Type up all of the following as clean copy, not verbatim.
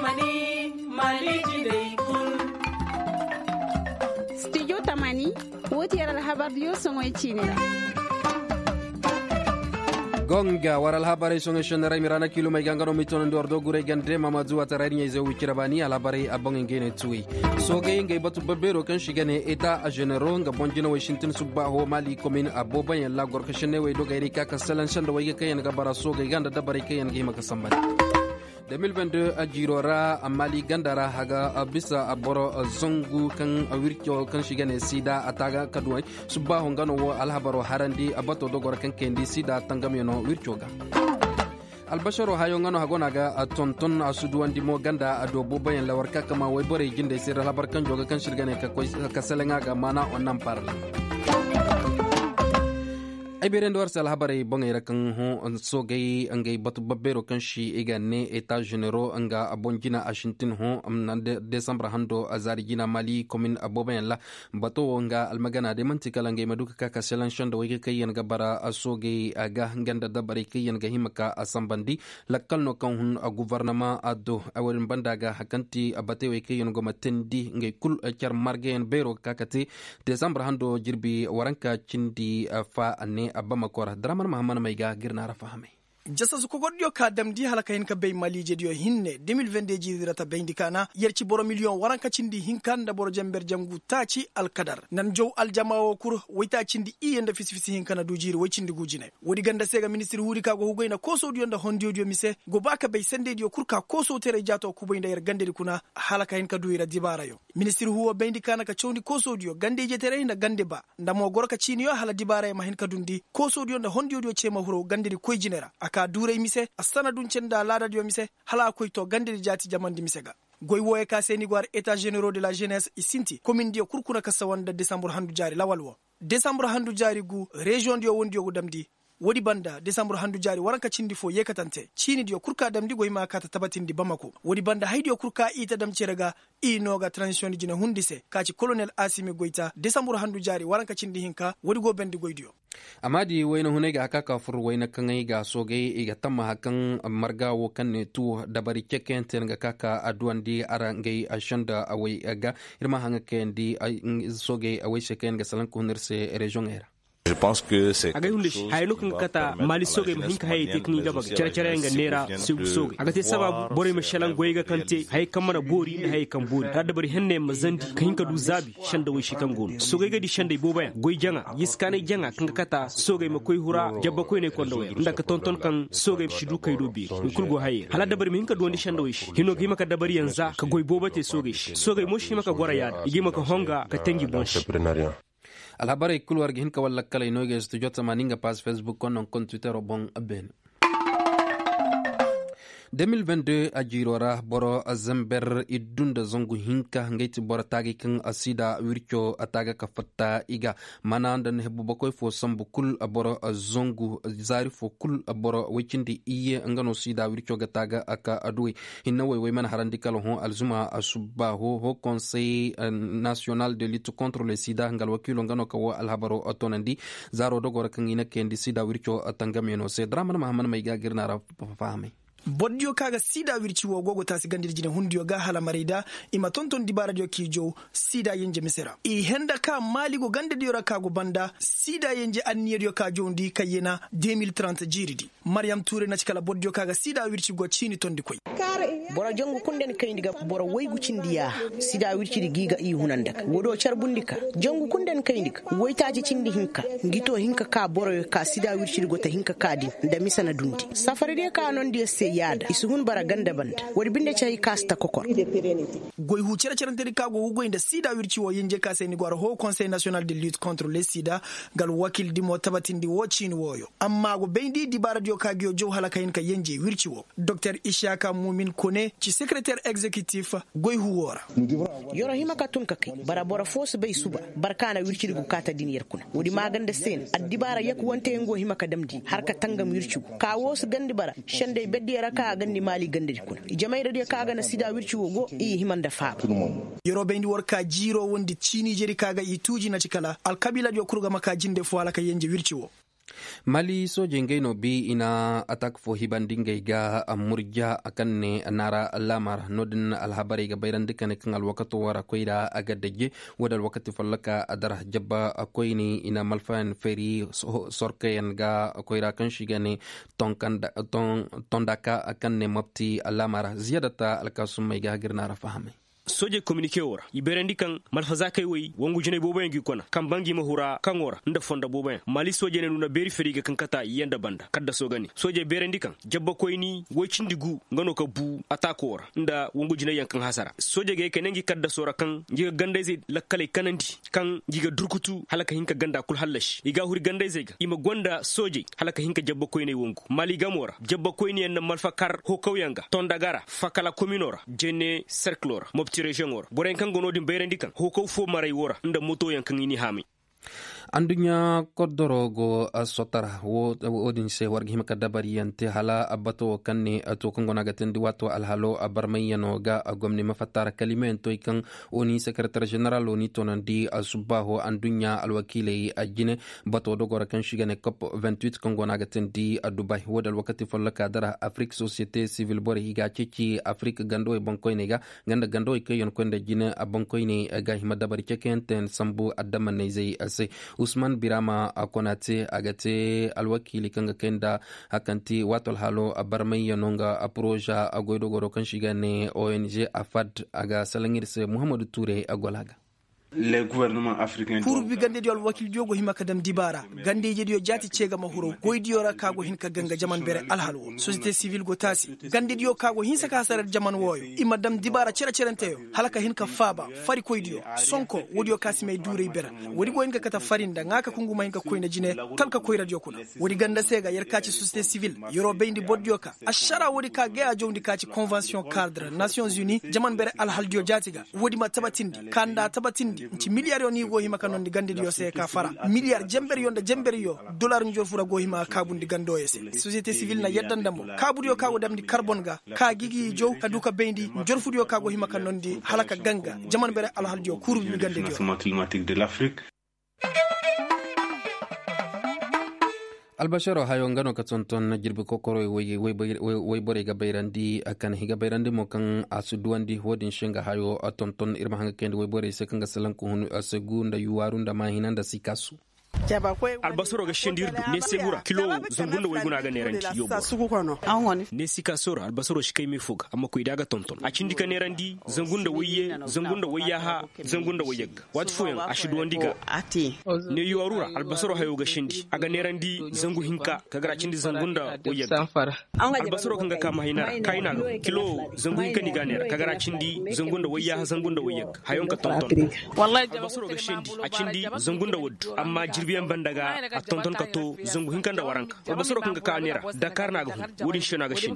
Tamani Maliki dai kun. Studio Tamani wotiyar alhabar songoy chinera. gonga waral habare songe shenera mirana kilo mai gangano mitono ndordo gure gande mamadu atarari nyeze wikirabani alabare abonge ngene tui soge ngai batu babero kan shigane eta a genero nga bonjina Washington subaho mali commune aboba yan la gorka shene we doga erika kasalan shanda wayga kayan ga bara soge ganda dabare kayan ga maka sambani 2022 a jirora a mali gandara haga a bisa a boro zongu kan a wirkyo kan shigane sida a taga kaduwai subba hongano wo alhabaro harandi a bato dogora kan kendi sida tangamyono wirkyoga albasharo hayo ngano hagonaga a tonton a suduwandi mo ganda a dobo bayan lawarka kama wai bore jinde sirra labar kan joga kan shirgane ka selenga ga mana onnan parla ay beren do arsal habare bongera kan ho sogay angay batu babbero kan shi igane eta genero anga abonjina ashintin ho amna december hando azari gina mali commune aboben la bato nga almagana de mantika langay maduka kaka selan shanda wege kayen gabara sogay aga nganda dabare kayen ga himaka asambandi lakkal no kan hun a gouvernement ado awon bandaga hakanti abate we kayen go matendi ngay kul char margen bero kakati december hando jirbi waranka cindi fa ane abama kora draman mahamana maiga girna rafahame jasa su kogoddio ka damdi halaka hin ka bay malije dio hinne 2022 jirata bayndi kana yerci boro million waranka cindi hinkanda boro jamber jangu taci alkadar nan jow aljamao kur wayta cindi iyenda fisifisi hinkana du jiri way cindi gujine wodi ganda sega ministre huri ka go hugoyna koso dio nda hondio dio mise go baka bay sende dio kurka koso tere jato kuboynda yer gande kuna halaka hin ka duira dibara yo ministre huwa bayndi kana ka chawndi koso dio gande je tere nda gande ba ndamo gorka chiniyo hala dibara ma hin ka dundi koso dio nda hondio dio chema huro gande koyjinera aka duray mise asana dun cenda lada dio mise hala koy to gande jati jamandi misega goy woye ka seni gwar état généraux de la jeunesse isinti commune dio kurkuna kasawanda décembre handu jari lawalwo décembre handu jari gu région dio wondi gu damdi wodi banda décembre handu jari waranka cindi fo yekatante cini dio kurka damdi goy ma kata tabatindi bamako wodi banda haydio kurka ita dam cerega inoga transition jina hundise kaci colonel Asimi Goita décembre handu jari waranka cindi hinka wodi go bendi goydio amadi wayna hunega hakaka fur wayna kangai ga soge iga tamma hakan marga wo kanne tu dabari keken tenga kaka aduandi arangay ashanda away aga irma hanga kendi soge away sheken ga salan kunirse region era. Je pense que c'est aga hunde hayno kan kata mali soge ma hinka hay tekni gaba cercere nga nera su soge aga te sababu bore ma shalan goyga kante hay kamana bori da hay kan bori da bari henne mazandi kan hinka du zabi shanda wai shikan gon soge ga di shanda boba goy janga yiskane janga kan kata soge ma koy hura jabba koy ne kondo we ndaka tonton kan soge shidu kay do bi kulgo hay hala da bari mi hinka do ndi shanda wai hino gi maka da bari yanza ka goy boba te soge mo shi maka gora yada igi maka honga ka tengi bonshi alhabare kulwar gihin ka walla kala inoge studio tamaninga pas facebook konon kon twitter bon aben 2022 a jirora boro zamber idunda zongu hinka ngaiti boro tagi kan asida wircho ataga ka fatta iga mananda ne hebu bakoy fo sambu kul boro zongu zari fo kul boro wicindi iye ngano sida wircho gataga aka adui hinna way man harandikal ho alzuma asubba ho conseil national de lutte contre le sida ngal wakilo ngano ka wa alhabaro atonandi zaro dogora kan ina kendi sida wircho atangameno se drama mahamman may gagirna ra fahame boddio kaga sida wirci wo gogo tasi gandir jine hundiyo ga hala marida ima tonton dibara dio kijo sida yenje misera i henda ka maligo gande dio rakago banda sida yenje anniyo ka jondi kayena 2030 jiridi Mariam Touré na cikala boddio kaga sida wirci go chini tondi koy bora jongu kunden kayindiga bora waygu cindiya sida wirci giga i hunanda wodo charbundika jongu kunden kayindiga woytaji cindi hinka ngito hinka ka boro ka sida wirci go ta hinka kadi da misana dundi safari de ka non de yada isugun bara ganda banda wadi binde chay kasta kokor goy hu cere cere teri kago hugo inda sida wirci wo yenje ka seni gwaro ho conseil national de lutte contre le sida gal wakil di mo tabatindi wocin woyo amma go bendi di bara dio kagio jow halaka yin ka yenje wirci wo dr Ishaka Mumin Kone ci secrétaire exécutif goy hu wora yoro hima ka tun kakay bara bora fos bay suba barkana wirci go kata diniyar kuna wadi maganda sen addi bara yak wonte ngo hima ka damdi har ka tangam wirci ka wos gandi bara shande beddi ka gandi mali gande kuna jamaira de kaga na sida wirci wogo i himanda fa yoro bendi worka jiro wondi chini jeri kaga i tuji na cikala al kabila dio kurga maka jinde fo ala ka yenje wirci wo Mali soje ngaino bi ina attack fo hibandingai ga murja akan ne nara lamar nodin alhabari ga bayran dukkan kan alwakato wara koida aga dage wadal wakati fallaka adar jabba akwai ne ina malfan feri sorkayan ga koida kan shiga ne tondaka akan ne mapti alamar ziyadata alkasum mai ga girna fahame soje communique wora iberendi kan malfaza kay woy wongu jine bobo ngi kona kam bangi mahura kan wora nda fonda bobo mali soje ne nuna beri feriga kan kata yenda banda kadda sogani soje berendi kan jabba koyni wocindigu ngano ka bu atako wora nda wongu jine yankan hasara soje ge kenengi kadda sora kan jiga gandayze lakkale kanandi kan jiga durkutu halaka hinka ganda kul hallash iga huri gandayze ga ima gonda soje halaka hinka jabba koyni wongu mali gamora jabba koyni en malfa kar ho kawyanga tondagara fakala communora jene cerclora region wor boren kan gonodi berendi kan hoko fo maray wora nda moto yankan ini hami andunya kodorogo asotara wodin se wargi himaka dabari yante hala abato kanne ato kongona gatendi wato alhalo abarmayano ga agomni mafatara kalimento ikan oni secretary general oni tonandi asubaho andunya alwakile ajine bato dogora kan shigane cop 28 kongona gatendi dubai wodal wakati follaka dara afrique société civile bore higa cici afrique gando e bonkoyne ga ganda gando e kayon konde jine abonkoyne ga hima dabari cekenten sambu adama nezei ase Usman Birama Konate agate alwakili kanga kenda akanti watol halo abarmay yanonga aproja agoido goro kan shigane ONG Afad aga salangirse Muhammadu Touré agolaga les gouvernements africains pour bi gande diol wakil jogo hima kadam dibara gande je dio jati cega mahuro goydiyo ra kago hin ka ganga jaman bere alhalu société civile go tasi gande dio kago hin saka sarar jaman woyo imadam dibara cera cerante halaka hin ka faba fari koydiyo sonko wodio kasime dure bera wodi go hin ka kata farinda ngaka kunguma hin ka koyna jine talka koyra dio kuna wodi ganda sega yer kaci société civile yoro bendi boddio ka ashara wodi ka ga jondi kaci convention cadre nations unies jaman bere alhal dio jatiga wodi ma tabatindi kanda tabatindi ci milliard yoni go hima kanon di gande yo se ka fara milliard jember yonda jember yo dollar njor fura go hima kabundi gando yese société civile na yeddandamo kabudi yo kago damdi carbon ga ka gigi jow kaduka bendi njor fudi yo kago hima kanon di halaka ganga jaman bere alhal dio kuru bi gande yo climatique de l'Afrique. albasharo hayo ngano katonton jirbi kokoro way bore ga bayrandi akan higa bayrandi mo kan asuduandi hodin shinga hayo atonton irma hanga kende way bore se kanga salan ko hunu asegunda yuwarunda mahinanda sikasu albasoro ga shendirdu ne segura kilo zungunda way guna ga nerandi yobo ne sika soro albasoro shi kai me fuga amma ko idaga tonton a cindika nerandi zungunda wayya ha zungunda wayag wat fuyan ashidu wandiga ne yuwarura albasoro hayo ga shendi aga nerandi zungu hinka kagra cindi zungunda wayag albasoro kanga kama hinara kaina kilo zungu hinka ni ganera kagra cindi zungunda wayya ha zungunda wayag hayon ka tonton wallahi albasoro ga shendi a cindi zungunda wuddu amma jirbiyan bandaga a tonton kato zungu hinkanda waranka albasoro kanga kanera dakar naga wuri shona ga shin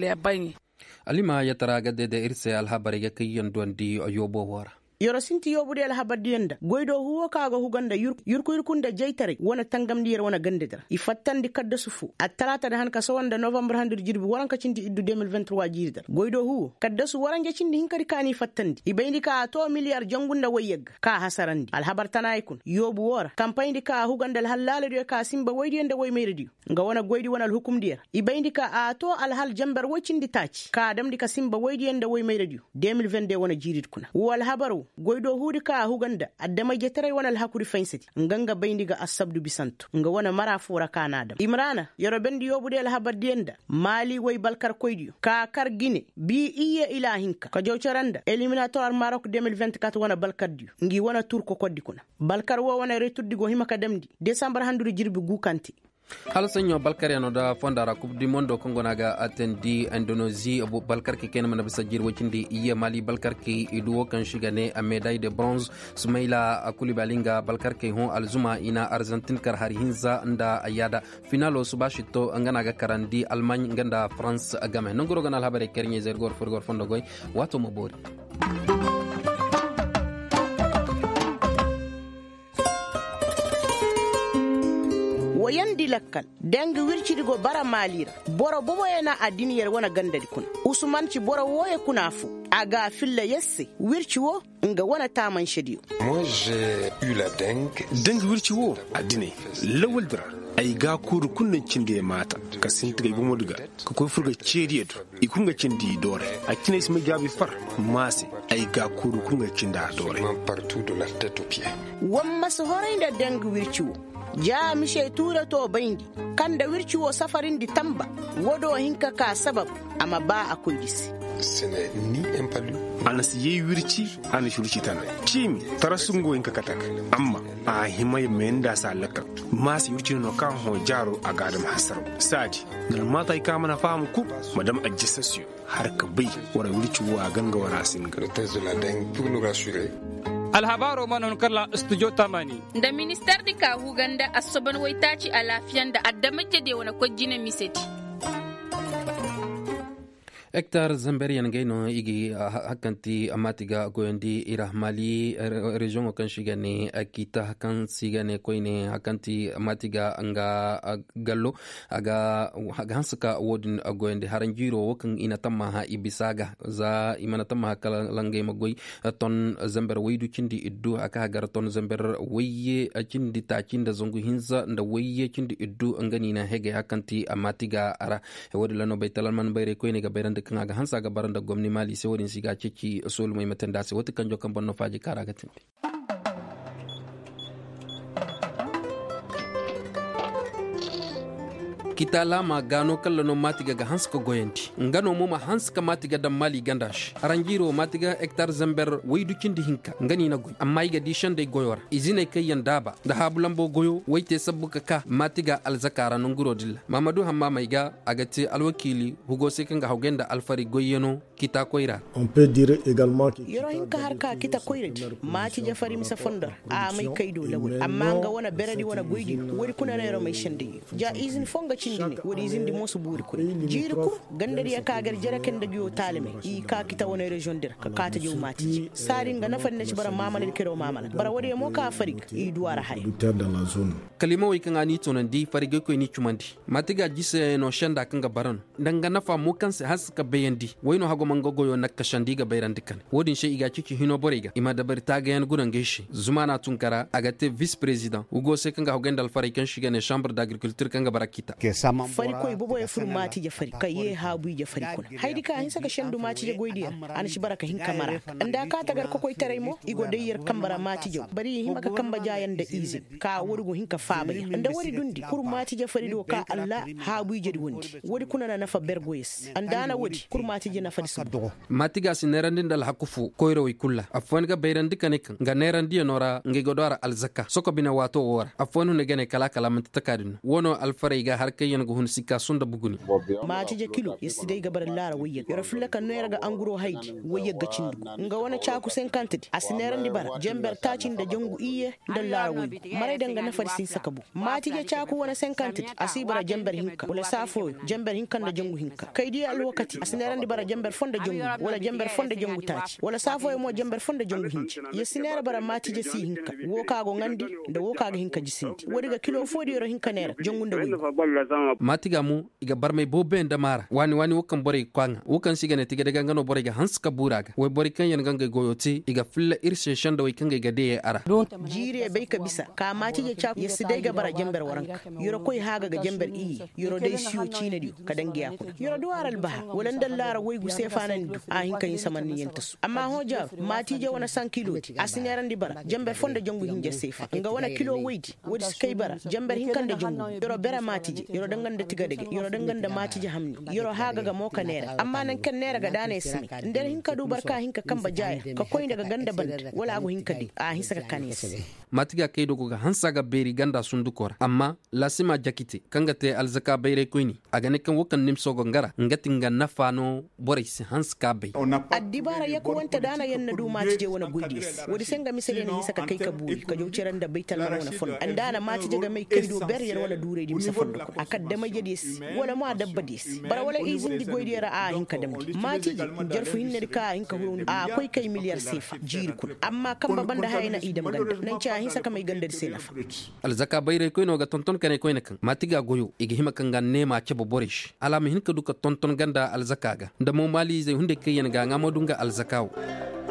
alima yatara gadde de irse alhabari ga kayyan dondi yobo wara yoro sinti yobude al habadiyanda goydo huwo kaga huganda yurkunda jeytare wona tangamdi yer wona gandedara ifattandi kadda sufu at-talata da hanka sawanda november handir jirbi waranka cindi iddu 2023 jirdar goydo huwo kadda su waranje cindi hinkari kani fattandi ibayndi ka to miliyar jangunda wayeg ka hasarandi al habar tanaykun yobu wora campaign ka huganda al halale de ka simba woydiyanda way meyredi nga wona goydi wona al hukumdiyar ibayndi ka a to al hal jambar wocindi taci ka damdi ka simba woydiyanda way meyredi 2022 wona jirid kuna wal habaru goydo hudi ka huganda addama jetare wona hakuri fainsati nganga bayndiga asabdu bisanto nga wona mara fura kanada imrana yoro bendi yobude al habadiyenda mali way balkar koydiyo ka kar gine bi iye ilahinka ka jawcaranda eliminatoire Maroc 2024 wona balkar diyo ngi wona turko koddi kuna balkar wo wona retuddi go himaka damdi décembre handuri jirbi gukanti hal sanyo balkar yano da fondara coupe du monde kongo naga atendi Indonésie abu balkar ke ken mana bisa jir wacindi iye mali balkar ke iduwo kan shigane a médaille de bronze Soumaila Koulibalinga balkar ke hon alzuma ina Argentine kar har hinza nda ayada finalo subashito ngana ga karandi Allemagne nganda France agame nongoro ganal habare kernye zergor forgor fondo goy wato mobori woyandi lakkal dengi wircirigo bara malira boro bobo ena adiniyar wona gandadi kuna usman ci boro woye kuna fu aga filla yesse wirci wo nga wona taman shediyo moi j'ai eu la dengue wirci wo adine lawul dra ay ga kuru kunnan cinde mata ka sintiga ibumo diga ka koy furga cedieto ikunga cindi dore a kine isma jabi far masi ay ga kuru kunga cinda dore partout de la tête aux pieds wamma so horaynda dengu wirciwo ja mishe tura to bayndi kanda wirciwo safarin di tamba wodo hinka ka sabab amma ba akoy disi ce n'est ni un palu anas ye wirci ana shurci tana cimi tarasungo inka katak amma a himay menda sa lakka masi wirci no kan ho jaro a gadam hasar saji ngal mata ka mana famu ku madam ajissasio har ka bai wara wirci wa ganga wara singa le test de la dengue pour nous rassurer alhabaro manon kala studio tamani da minister di ka huganda asoban waitaci a lafiyan da addamaje de wani kwajina miseti hectare zamberian gaino igi hakanti amatiga goyandi ira mali region kan shigane akita hakan sigane koine hakanti amatiga anga gallo aga hansuka wodin goyandi haranjiro wakan ina tamma ha ibisaga za imana tamma kala langai magoy ton zamber waydu cindi iddu aka gar ton zamber wayye cindi ta cinda zongu hinza nda wayye cindi iddu ngani na hege hakanti amatiga ara wodi lano baytalan man bayre koine ga bayrande kan aga hansa ga baranda gomni mali se wodin siga ceci sol mai matanda se wata kanjo kan bonno faji kara ga tindi kita lama gano kallano matiga ga hanska goyanti ngano moma hanska matiga da mali gandash arangiro matiga hectare zamber waydu kindi hinka ngani na goy amma iga dishan de goyor izine kay yandaba da habulambo goyo wayte sabbuka ka matiga alzakara no nguro dilla mamadou hamma maiga agati alwakili hugo sekanga hawgenda alfari goyeno kita koira on peut dire également que yoro hinka harka kita koirati mati jafari misa fondor a mai kaido lawol amma nga wana beradi wana goydi wori kuna na yoro mai shande ja izin fonga cindini wori izin di mosu buri ko jiri ko gandari ya kagar jaraken da biyo talime i ka kita wona region dir ka kata jiw mati sari nga nafan ne bara mamala kero mamala bara wori mo ka farig i duwara hay dans la zone kalima wi kan ani tonan di farige ko ni chumandi matiga jise no shanda kan ga baran danga nafa mo kan se haska bayandi wayno hago mangogoyo nakka shandi ga bayran dikan wodin she iga ciki hino borega ima da bari taga yan gudan geshi zumana tunkara agate vice president ugo se kan ga hogendal fari kan shiga ne chambre d'agriculture kan ga barakita fari koy bobo e furmati je fari kaye habu je fari kuna haydi ka hinsa ga shandu mati je goydiya an shi baraka hin kamara anda ka tagar ko koy taraymo igo de yer kambara mati je bari himaka kamba jayan da easy ka wurgo hinka faba anda wari dundi kur mati je fari do ka alla habu je wondi wodi kuna na nafa bergoyes anda na wodi kur mati je nafa sabdo matiga sinerandin dal hakufu koyro wi kulla afwan ga bayrandi kanek ga nerandi nora ngi godora alzaka soko bina wato wora afwanu ne gane kala kala man takadin wono alfaray ga har kayen go hun sikka sunda buguni mati je kilo yesidai ga bar lara wayya yoro fulla kan nera ga anguro haidi wayya ga cindu nga wana chaku 50 asinerandi bar jember tacin da jangu iye da lara wayya mare danga na farsin sakabu mati je chaku wana 50 asibara jember hinka wala safo jember hinka da jangu hinka kaidi alwakati asinerandi bar jember fonda jangu wala jember fonda jangu taci wala safo mo jember fonda jangu hinci yesinera bara mati je si hinka wo kago ngandi da wo kago hinka jisinti wodi ga kilo fodi yoro hinka nera jangu nda wayya matiga mu iga barmay bobe ndamara wani wukan bore kwanga wukan sigane tiga daga ngano bore ga hanska buraga way bore kan yan ganga goyoti iga filla irse shanda way kanga ga de ara jire bai ka bisa ka mati je chap yesidai ga bara jember waranka yoro koy haga ga jember i yoro dai siyo chine di ka dangiya ku yoro duwaral baha walan dallara way gu sefanan a hinka yin samanni yentas amma hoja mati je wana 100 kilo asineran di bara jember fonda jangu hinje sefa nga wana kilo weight wodi skai bara jember hinkande jangu yoro bera mati je yoro danganda tiga dege yoro danganda mati je hamni yoro haga ga moka nera amma nan kan nera ga dane simi nder hinka du barka hinka kamba jaya ka koy daga ganda band wala go hinka di a hinsa ka kanis matiga kaydo go hansa ga beri ganda sundukor amma lasima jakite kanga te alzaka bere koyni aga ne kan wokan nimso go ngara ngatinga nafano boris hanska be addibara yako wanta dana yanna du mati je wona goydis wodi senga misale ne hisaka kai ka buri ka jowceran da baital wona fon andana mati je ga mai kaydo ber yer wala dure di misa fondo akad da majadis wala ma dabba dis bara wala izin di goydira a hinka damdi mati jarfu hinne ka hinka hurun a koy kay miliyar sefa jiri kun amma kamba banda hayna idam ganda nan ci a hisaka mai ganda di senafa alzaka bayre koy no ga tonton kane koy nakan matiga goyo igi hima kan ganne ma ce borish alama hinka duka tonton ganda alzaka ga da mo mali zai hunde kayen ga ngamodunga alzakaw